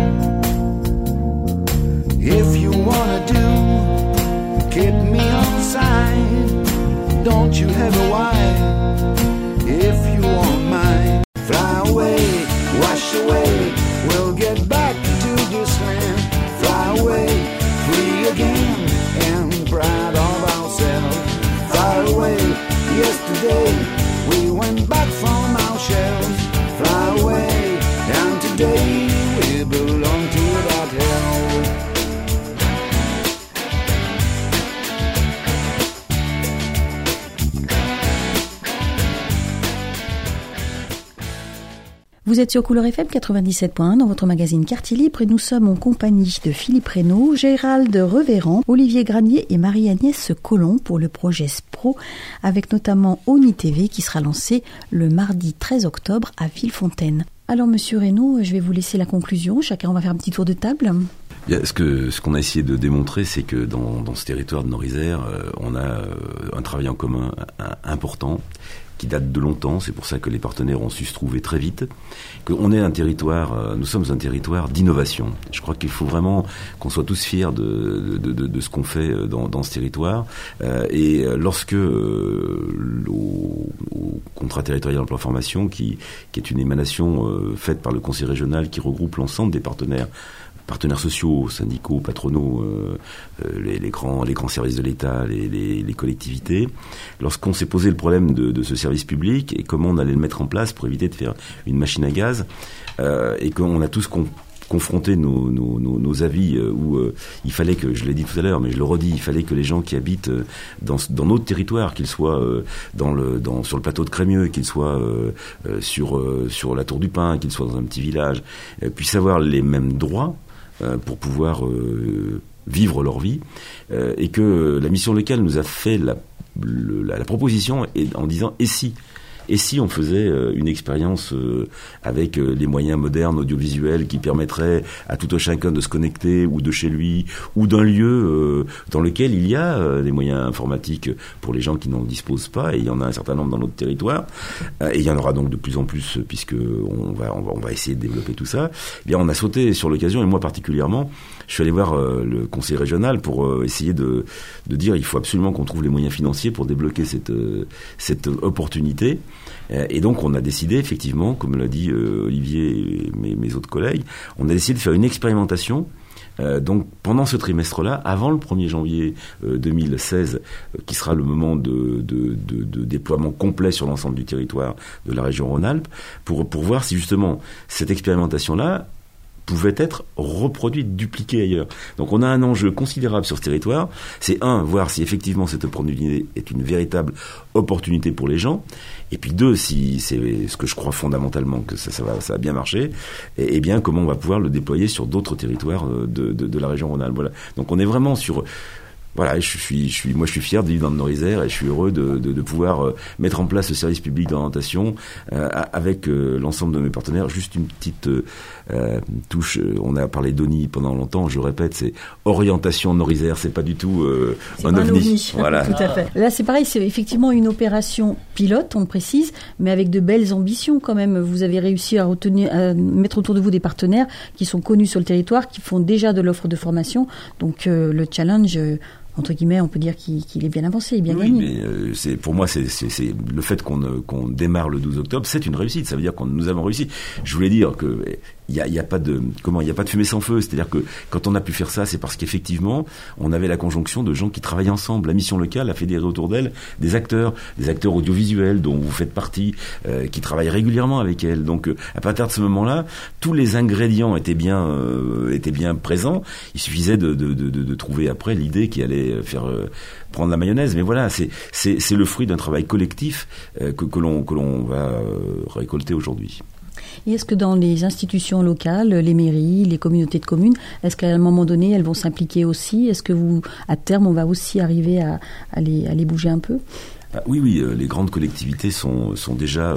If you wanna do, keep me on side. Don't you ever why? If you want mine, fly away, wash away. We'll get back to this land. Fly away, free again, and proud of ourselves. Fly away, yesterday we went back from our shells. Fly away, and today we belong to that hell. Vous êtes sur Couleur FM 97.1 dans votre magazine Quartier Libre et nous sommes en compagnie de Philippe Reynaud, Gérald Revéran, Olivier Granier et Marie-Agnès Collomb pour le projet SPRO, avec notamment Oni TV qui sera lancé le mardi 13 octobre à Villefontaine. Alors Monsieur Reynaud, je vais vous laisser la conclusion. Chacun, on va faire un petit tour de table. Ce qu'on a essayé de démontrer, c'est que dans ce territoire de Nord-Isère, on a un travail en commun important qui date de longtemps. C'est pour ça que les partenaires ont su se trouver très vite. Qu'on est un territoire, nous sommes un territoire d'innovation. Je crois qu'il faut vraiment qu'on soit tous fiers de ce qu'on fait dans ce territoire. Et lorsque au contrat territorial d'emploi formation, qui est une émanation faite par le conseil régional qui regroupe l'ensemble des partenaires sociaux, syndicaux, patronaux, les grands services de l'État, les collectivités, lorsqu'on s'est posé le problème de ce service public et comment on allait le mettre en place pour éviter de faire une machine à gaz, et qu'on a tous confronté nos avis où il fallait que, je l'ai dit tout à l'heure, mais je le redis, il fallait que les gens qui habitent dans notre territoire, qu'ils soient sur le plateau de Crémieux, qu'ils soient sur la Tour du Pin, qu'ils soient dans un petit village, puissent avoir les mêmes droits pour pouvoir vivre leur vie, et que la mission locale nous a fait la proposition en disant et Et si on faisait une expérience avec les moyens modernes audiovisuels qui permettraient à tout un chacun de se connecter ou de chez lui ou d'un lieu dans lequel il y a des moyens informatiques pour les gens qui n'en disposent pas, et il y en a un certain nombre dans notre territoire, et il y en aura donc de plus en plus puisque on va essayer de développer tout ça. Eh bien, on a sauté sur l'occasion, et moi particulièrement, je suis allé voir le conseil régional pour essayer de dire il faut absolument qu'on trouve les moyens financiers pour débloquer cette opportunité. Et donc on a décidé effectivement, comme l'a dit Olivier et mes autres collègues, on a décidé de faire une expérimentation. Donc pendant ce trimestre-là, avant le 1er janvier 2016, qui sera le moment de déploiement complet sur l'ensemble du territoire de la région Rhône-Alpes, pour voir si justement cette expérimentation-là pouvait être reproduite, dupliquée ailleurs. Donc on a un enjeu considérable sur ce territoire. C'est voir si effectivement cette opportunité est une véritable opportunité pour les gens. Et puis 2, si c'est ce que je crois fondamentalement que ça va bien marcher, et bien comment on va pouvoir le déployer sur d'autres territoires de la région Rhône-Alpes. Voilà. Donc on est vraiment sur... Voilà, je suis fier de vivre dans le Nord-Isère et je suis heureux de pouvoir mettre en place ce service public d'orientation avec l'ensemble de mes partenaires. Juste une petite touche, on a parlé d'ONI pendant longtemps, je répète, c'est orientation Nord-Isère, c'est pas du tout un ovni. Voilà. Tout à fait. Là, c'est pareil, c'est effectivement une opération pilote, on le précise, mais avec de belles ambitions quand même. Vous avez réussi à mettre autour de vous des partenaires qui sont connus sur le territoire, qui font déjà de l'offre de formation. Donc le challenge... entre guillemets, on peut dire qu'il est bien avancé, bien gagné. Mais pour moi, c'est le fait qu'on démarre le 12 octobre, c'est une réussite. Ça veut dire que nous avons réussi. Je voulais dire que il y a pas de fumée sans feu. C'est-à-dire que quand on a pu faire ça, c'est parce qu'effectivement, on avait la conjonction de gens qui travaillent ensemble. La mission locale a fédéré autour d'elle des acteurs audiovisuels dont vous faites partie, qui travaillent régulièrement avec elle. Donc, à partir de ce moment-là, tous les ingrédients étaient bien présents. Il suffisait de trouver après l'idée qui allait faire prendre la mayonnaise. Mais voilà, c'est le fruit d'un travail collectif que l'on va récolter aujourd'hui. Et est-ce que dans les institutions locales, les mairies, les communautés de communes, est-ce qu'à un moment donné, elles vont s'impliquer aussi ? Est-ce que à terme, on va aussi arriver à les bouger un peu ? Oui, les grandes collectivités sont déjà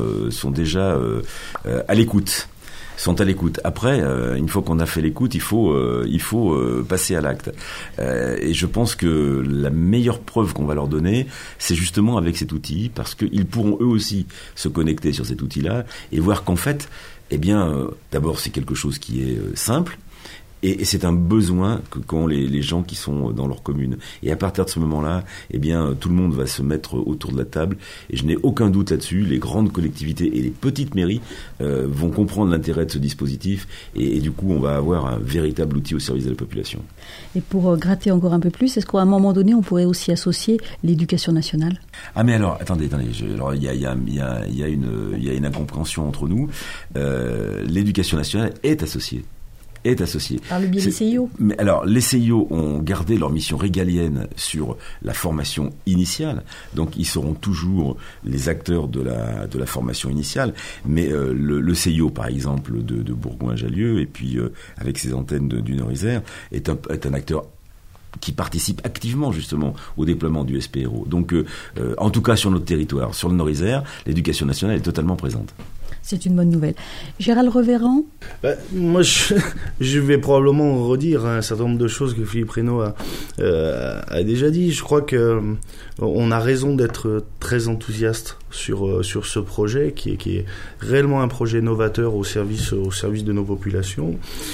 à l'écoute. Sont à l'écoute. Après, une fois qu'on a fait l'écoute, il faut passer à l'acte. Et je pense que la meilleure preuve qu'on va leur donner, c'est justement avec cet outil, parce qu'ils pourront eux aussi se connecter sur cet outil-là et voir qu'en fait, d'abord c'est quelque chose qui est simple. Et c'est un besoin qu'ont les gens qui sont dans leur commune. Et à partir de ce moment-là, tout le monde va se mettre autour de la table. Et je n'ai aucun doute là-dessus. Les grandes collectivités et les petites mairies vont comprendre l'intérêt de ce dispositif. Et du coup, on va avoir un véritable outil au service de la population. Et pour gratter encore un peu plus, est-ce qu'à un moment donné, on pourrait aussi associer l'éducation nationale ? Ah mais alors, attendez. Alors il y a une incompréhension entre nous. L'éducation nationale est associée. Par le biais des CIO. Mais alors, les CIO ont gardé leur mission régalienne sur la formation initiale, donc ils seront toujours les acteurs de la formation initiale, mais le CIO, par exemple, de Bourgoin-Jallieu, et puis avec ses antennes du Nord-Isère, est un acteur qui participe activement justement au déploiement du SPRO. Donc, en tout cas sur notre territoire, sur le Nord-Isère, l'éducation nationale est totalement présente. C'est une bonne nouvelle. Gérald Reverand ? Moi, je vais probablement redire un certain nombre de choses que Philippe Reynaud a déjà dit. Je crois que on a raison d'être très enthousiaste sur ce projet qui est réellement un projet novateur au service de nos populations.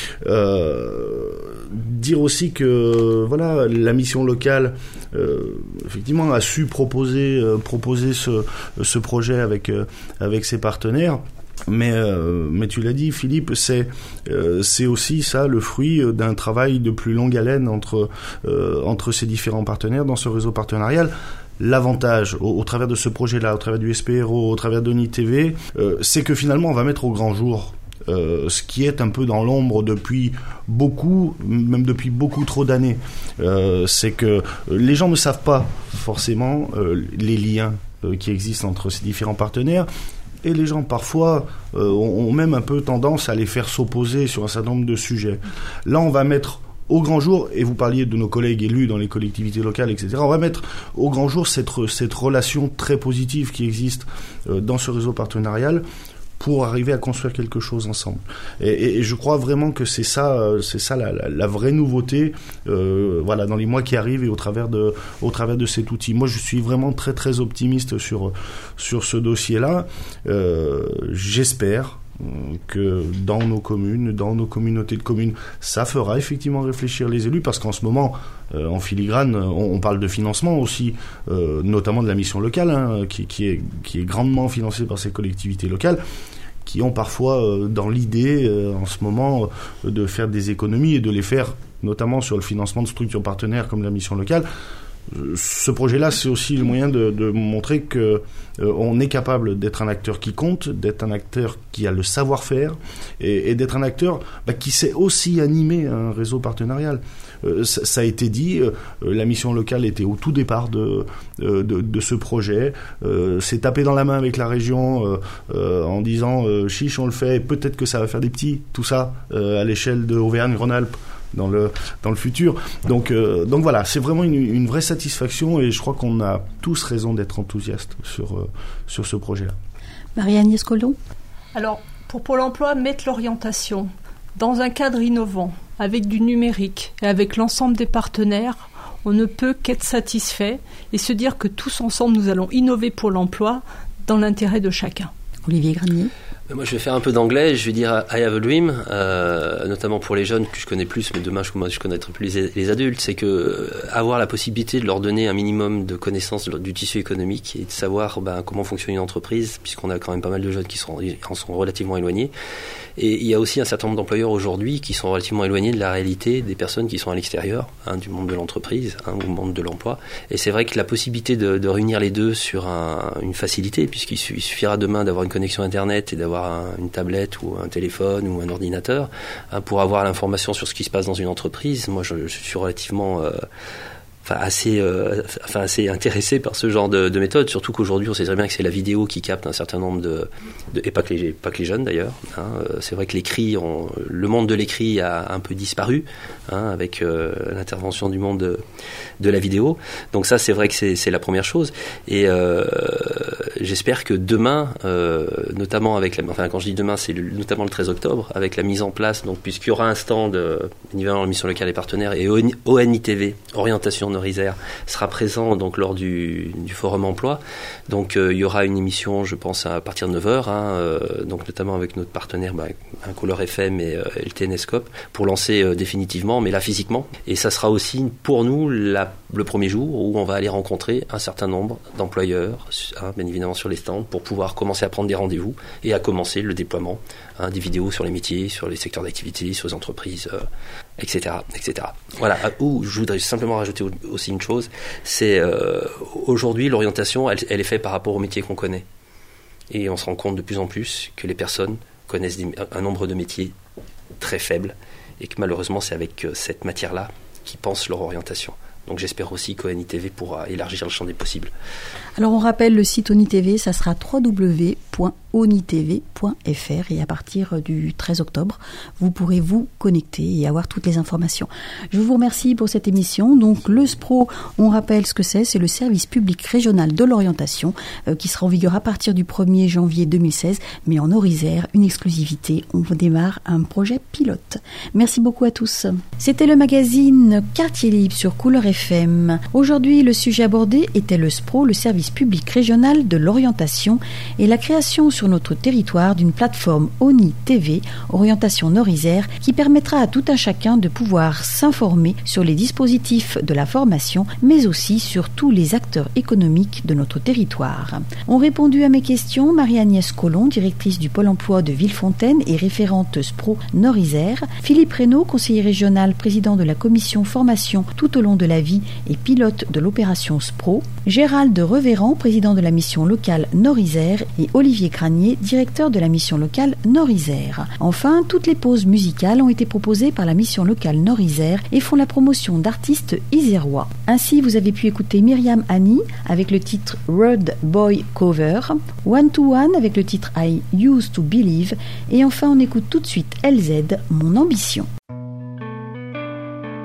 Dire aussi que la mission locale effectivement a su proposer ce projet avec ses partenaires. Mais tu l'as dit, Philippe, c'est aussi ça le fruit d'un travail de plus longue haleine entre ces différents partenaires dans ce réseau partenarial. L'avantage au travers de ce projet-là, au travers du SPRO, au travers d'ONI TV, c'est que finalement on va mettre au grand jour ce qui est un peu dans l'ombre depuis beaucoup trop d'années. C'est que les gens ne savent pas forcément les liens qui existent entre ces différents partenaires. Et les gens, parfois, ont même un peu tendance à les faire s'opposer sur un certain nombre de sujets. Là, on va mettre au grand jour, et vous parliez de nos collègues élus dans les collectivités locales, etc., on va mettre au grand jour cette relation très positive qui existe dans ce réseau partenarial pour arriver à construire quelque chose ensemble. Et je crois vraiment que c'est ça la vraie nouveauté, voilà, dans les mois qui arrivent et au travers de cet outil. Moi, je suis vraiment très très optimiste sur ce dossier-là. J'espère que dans nos communes, dans nos communautés de communes, ça fera effectivement réfléchir les élus, parce qu'en ce moment, en filigrane, on parle de financement aussi, notamment de la mission locale, qui est grandement financée par ces collectivités locales, qui ont parfois dans l'idée en ce moment de faire des économies et de les faire notamment sur le financement de structures partenaires comme la mission locale. Ce projet-là, c'est aussi le moyen de montrer que on est capable d'être un acteur qui compte, d'être un acteur qui a le savoir-faire et d'être un acteur qui sait aussi animer un réseau partenarial. Ça a été dit, la mission locale était au tout départ de ce projet, s'est tapé dans la main avec la région en disant chiche, on le fait, peut-être que ça va faire des petits, tout ça à l'échelle de Auvergne-Rhône-Alpes dans le futur. Donc voilà, c'est vraiment une vraie satisfaction, et je crois qu'on a tous raison d'être enthousiastes sur ce projet-là. Marie-Agnès Collomb. Alors, pour Pôle emploi, mettre l'orientation dans un cadre innovant, avec du numérique et avec l'ensemble des partenaires, on ne peut qu'être satisfait et se dire que tous ensemble, nous allons innover pour l'emploi dans l'intérêt de chacun. Olivier Granier. Moi, je vais faire un peu d'anglais. Je vais dire I have a dream, notamment pour les jeunes que je connais plus, mais demain je connaîtrai plus les adultes. C'est que avoir la possibilité de leur donner un minimum de connaissances du tissu économique et de savoir comment fonctionne une entreprise, puisqu'on a quand même pas mal de jeunes qui en sont relativement éloignés. Et il y a aussi un certain nombre d'employeurs aujourd'hui qui sont relativement éloignés de la réalité des personnes qui sont à l'extérieur, du monde de l'entreprise, du monde de l'emploi. Et c'est vrai que la possibilité de réunir les deux sur une facilité, puisqu'il suffira demain d'avoir une connexion Internet et d'avoir une tablette ou un téléphone ou un ordinateur pour avoir l'information sur ce qui se passe dans une entreprise. Moi, je suis relativement assez intéressé par ce genre de méthode, surtout qu'aujourd'hui on sait très bien que c'est la vidéo qui capte un certain nombre et pas que les jeunes d'ailleurs. C'est vrai que le monde de l'écrit a un peu disparu avec l'intervention du monde de la vidéo. Donc ça, c'est vrai que c'est la première chose. Et j'espère que demain, notamment quand je dis demain, c'est notamment le 13 octobre, avec la mise en place, donc puisqu'il y aura un stand évidemment la mission locale et partenaires, et ONITV, Orientation Nord-Isère, sera présent donc lors du forum emploi. Donc il y aura une émission, je pense, à partir de 9h, donc notamment avec notre partenaire Couleur FM et le TNScope, pour lancer définitivement, mais là physiquement. Et ça sera aussi pour nous le premier jour où on va aller rencontrer un certain nombre d'employeurs, bien évidemment sur les stands, pour pouvoir commencer à prendre des rendez-vous et à commencer le déploiement des vidéos sur les métiers, sur les secteurs d'activité, sur les entreprises, etc., etc. Voilà. Où je voudrais simplement rajouter aussi une chose, c'est aujourd'hui l'orientation, elle est faite par rapport aux métiers qu'on connaît, et on se rend compte de plus en plus que les personnes connaissent un nombre de métiers très faible, et que malheureusement c'est avec cette matière-là qu'ils pensent leur orientation. Donc j'espère aussi qu'ONITV pourra élargir le champ des possibles. Alors on rappelle le site ONITV, ça sera www.onitv.fr, et à partir du 13 octobre, vous pourrez vous connecter et avoir toutes les informations. Je vous remercie pour cette émission. Donc le SPRO, on rappelle ce que c'est le service public régional de l'orientation qui sera en vigueur à partir du 1er janvier 2016, mais en Nord-Isère, une exclusivité. On démarre un projet pilote. Merci beaucoup à tous. C'était le magazine Quartier Libre sur Couleur FM. Aujourd'hui, le sujet abordé était le SPRO, le service public régional de l'orientation, et la création sur notre territoire d'une plateforme ONITV, Orientation Nord-Isère, qui permettra à tout un chacun de pouvoir s'informer sur les dispositifs de la formation, mais aussi sur tous les acteurs économiques de notre territoire. Ont répondu à mes questions Marie-Agnès Collomb, directrice du Pôle emploi de Villefontaine et référente SPRO Nord-Isère, Philippe Reynaud, conseiller régional, président de la commission formation tout au long de la vie et pilote de l'opération SPRO, Gérald Revéran, président de la mission locale Nord-Isère, et Olivier Granier, directeur de la mission locale Nord-Isère. Enfin, toutes les pauses musicales ont été proposées par la mission locale Nord-Isère et font la promotion d'artistes isérois. Ainsi, vous avez pu écouter Myriam Annie avec le titre Road Boy Cover, One to One avec le titre I Used to Believe, et enfin on écoute tout de suite LZ, Mon Ambition.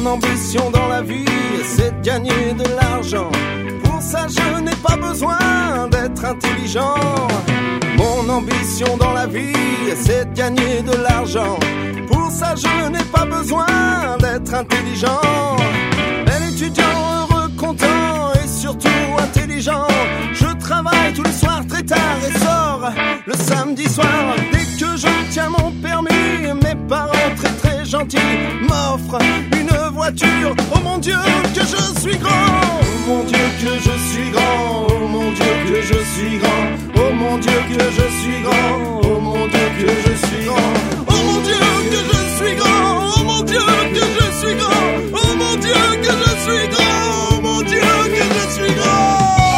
ambition dans la vie, c'est de gagner de l'argent. Pour ça, je n'ai pas besoin d'être intelligent. Mon ambition dans la vie, c'est de gagner de l'argent. Pour ça, je n'ai pas besoin d'être intelligent. Bel étudiant, heureux, content et surtout intelligent. Je travaille tous les soirs très tard et sors le samedi soir. Dès que j'obtiens mon permis, mes parents très très gentils m'offrent une voiture. Oh mon Dieu que je suis grand, oh mon Dieu que je suis grand, oh mon Dieu que je suis grand, oh mon Dieu que je suis grand, oh mon Dieu que je suis grand, oh mon Dieu que je suis grand, oh mon Dieu que je suis grand, oh mon Dieu que je suis grand, oh mon Dieu que je suis grand.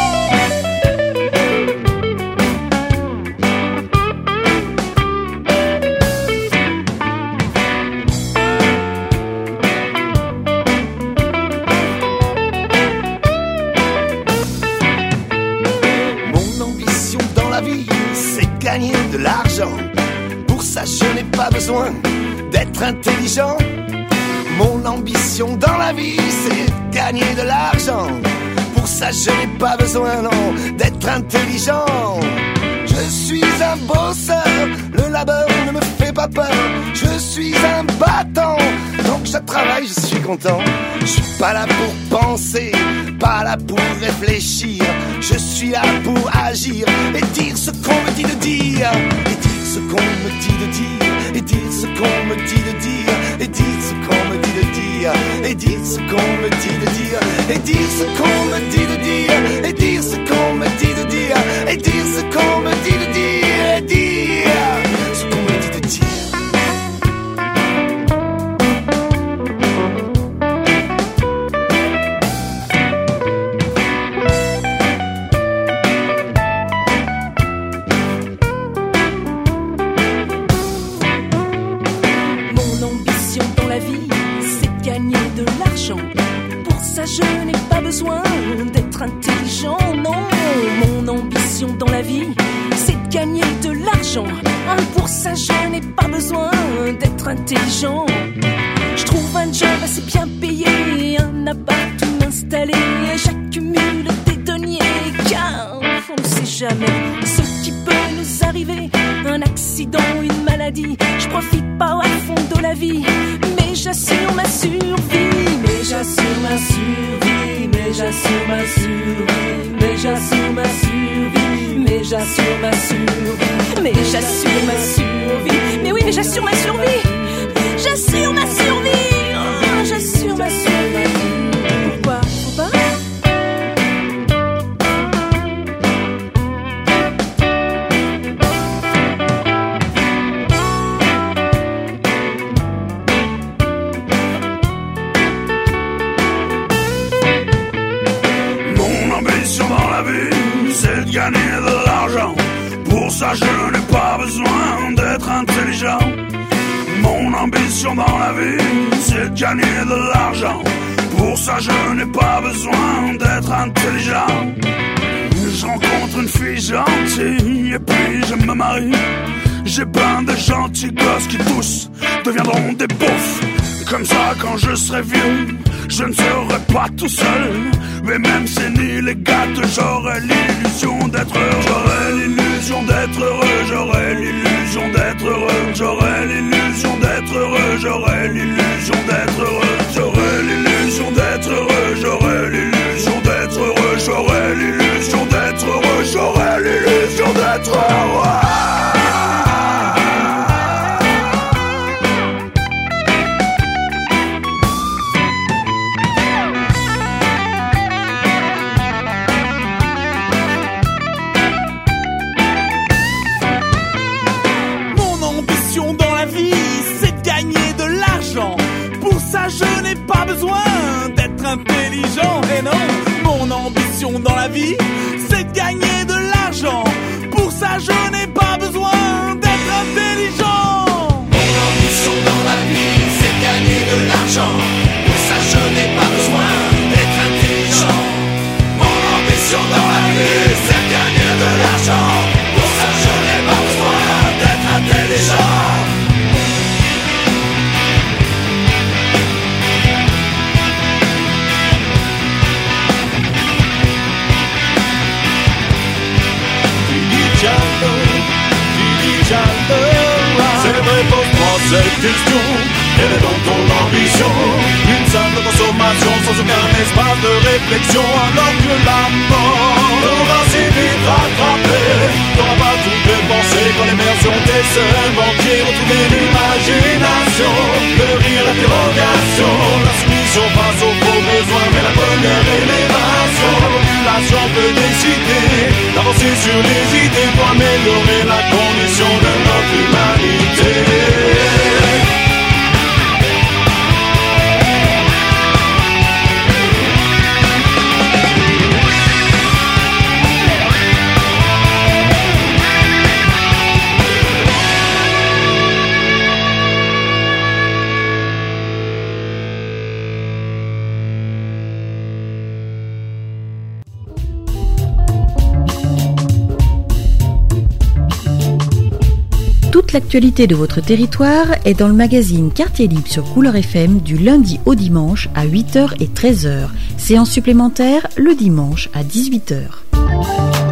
Gagner de l'argent, pour ça je n'ai pas besoin d'être intelligent. Mon ambition dans la vie c'est gagner de l'argent, pour ça je n'ai pas besoin non d'être intelligent. Je suis un bosseur, le labeur ne me fait pas peur. Je suis un battant, donc je travaille, je suis content. Je suis pas là pour penser, pas là pour réfléchir. Je suis là pour agir et dire ce qu'on me dit de dire. Et dire ce qu'on me dit de dire. Et dire ce qu'on me dit de dire. Et dire ce qu'on me dit de dire. Et dire ce qu'on me dit de dire. Et dire ce qu'on me dit de dire. Et dire ce qu'on me dit de dire. Et dire ce qu'on me dit de dire. Et dire ce qu'on me dit de dire. Je n'ai pas besoin d'être intelligent, non. Mon ambition dans la vie, c'est de gagner de l'argent. Pour ça, je n'ai pas besoin d'être intelligent. Je trouve un job assez bien payé, un appart où m'installer. J'accumule des deniers, car on ne sait jamais ce qui peut nous arriver. Un accident, une maladie, je profite pas à fond de la vie, mais j'assure ma survie. Mais j'assure ma survie, mais j'assure ma survie, mais j'assure ma survie, mais j'assure ma survie, mais j'assure ma survie, mais oui, mais j'assure ma survie, j'assure ma survie, oh, j'assure ma survie. Pourquoi? Faut pas? C'est de gagner de l'argent, pour ça je n'ai pas besoin d'être intelligent. Mon ambition dans la vie, c'est de gagner de l'argent, pour ça je n'ai pas besoin d'être intelligent. Je rencontre une fille gentille et puis je me marie. J'ai plein de gentils gosses qui tous deviendront des beaufs. Comme ça quand je serai vieux, je ne serai pas tout seul. Mais même si ni les gâtes, j'aurai l'illusion d'être heureux. J'aurai l'illusion d'être heureux. J'aurai l'illusion d'être heureux. J'aurai l'illusion d'être heureux. J'aurai l'illusion d'être heureux. J'aurai l'illusion d'être heureux. J'aurai l'illusion d'être heureux. J'aurai l'illusion d'être heureux. J'aurai l'illusion d'être heureux. Je n'ai pas besoin d'être intelligent, et non, mon ambition dans la vie, c'est de gagner de l'argent. Pour ça, je n'ai pas besoin d'être intelligent. Mon ambition dans la vie, c'est de gagner de l'argent. Pour ça, je n'ai pas besoin d'être intelligent. Mon ambition dans la vie, c'est de gagner de l'argent. Pour ça, je n'ai pas besoin d'être intelligent. question, quelle est donc ton ambition? Une simple consommation sans aucun espace de réflexion, alors que la mort t'aura si vite rattrapé. T'auras pas tout dépensé quand les mers sont tes seuls banquiers. Retrouver l'imagination, le rire, l'interrogation, la soumission face aux faux besoins, mais la première élévation. La population peut décider d'avancer sur les idées pour améliorer la condition de notre humanité. Toute l'actualité de votre territoire est dans le magazine Quartier Libre sur Couleur FM du lundi au dimanche à 8h et 13h. Séance supplémentaire le dimanche à 18h.